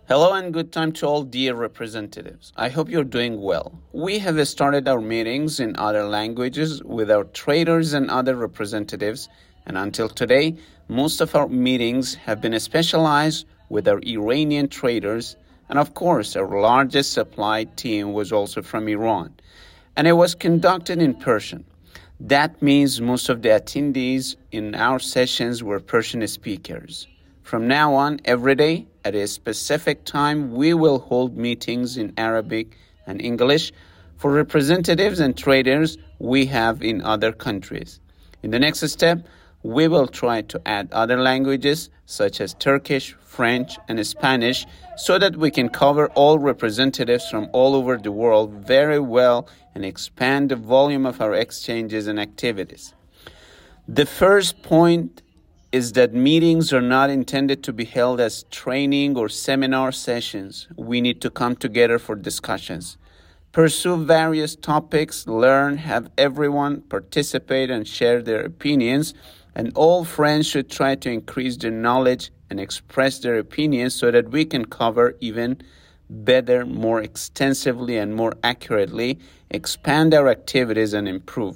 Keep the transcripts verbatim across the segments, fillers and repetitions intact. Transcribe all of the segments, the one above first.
Hello and good time to all dear representatives. I hope you're doing well. We have started our meetings in other languages with our traders and other representatives, and until today, most of our meetings have been specialized with our Iranian traders, and of course, our largest supply team was also from Iran, and it was conducted in Persian. That means most of the attendees in our sessions were Persian speakers. From now on, every day, at a specific time, we will hold meetings in Arabic and English for representatives and traders we have in other countries. In the next step, we will try to add other languages such as Turkish, French, and Spanish so that we can cover all representatives from all over the world very well and expand the volume of our exchanges and activities. The first point is that meetings are not intended to be held as training or seminar sessions. We need to come together for discussions, pursue various topics, learn, have everyone participate and share their opinions, and all friends should try to increase their knowledge and express their opinions so that we can cover even better, more extensively, and more accurately, expand our activities and improve.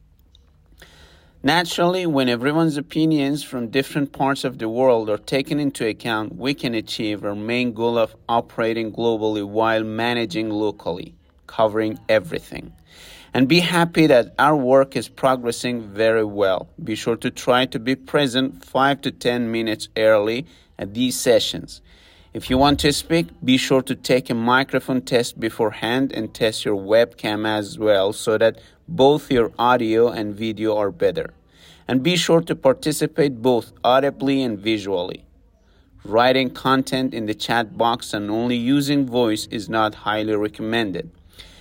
Naturally, when everyone's opinions from different parts of the world are taken into account, we can achieve our main goal of operating globally while managing locally, covering everything. And be happy that our work is progressing very well. Be sure to try to be present five to ten minutes early at these sessions. If you want to speak, be sure to take a microphone test beforehand and test your webcam as well so that both your audio and video are better. And be sure to participate both audibly and visually. Writing content in the chat box and only using voice is not highly recommended.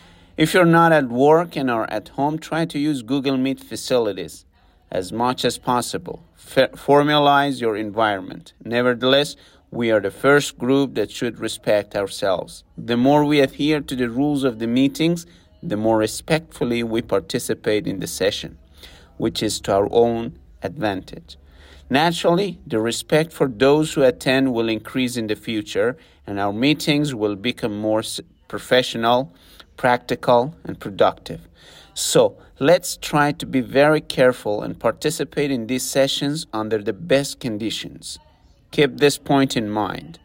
If you're not at work and are at home, try to use Google Meet facilities as much as possible. F- formalize your environment. Nevertheless, we are the first group that should respect ourselves. The more we adhere to the rules of the meetings, the more respectfully we participate in the session, which is to our own advantage. Naturally, the respect for those who attend will increase in the future, and our meetings will become more professional, practical, and productive. So, let's try to be very careful and participate in these sessions under the best conditions. Keep this point in mind.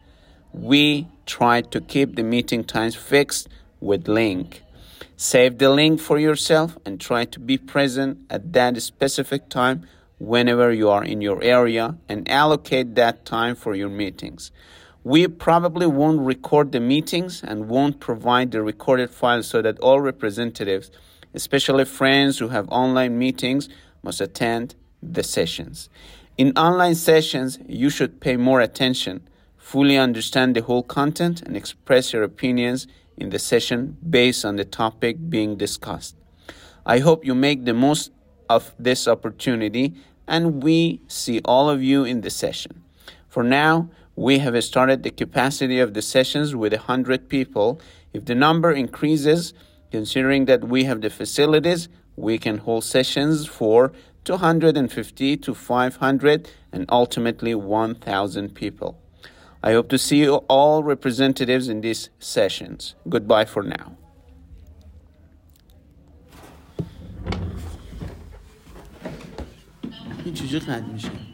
We try to keep the meeting times fixed with link. Save the link for yourself and try to be present at that specific time whenever you are in your area and allocate that time for your meetings. We probably won't record the meetings and won't provide the recorded files so that all representatives, especially friends who have online meetings, must attend the sessions. In online sessions, you should pay more attention, fully understand the whole content, and express your opinions in the session based on the topic being discussed. I hope you make the most of this opportunity, and we see all of you in the session. For now, we have started the capacity of the sessions with one hundred people. If the number increases, considering that we have the facilities, we can hold sessions for two hundred fifty to five hundred and ultimately one thousand people. I hope to see you all representatives in these sessions. Goodbye for now. این چجور قد میشه؟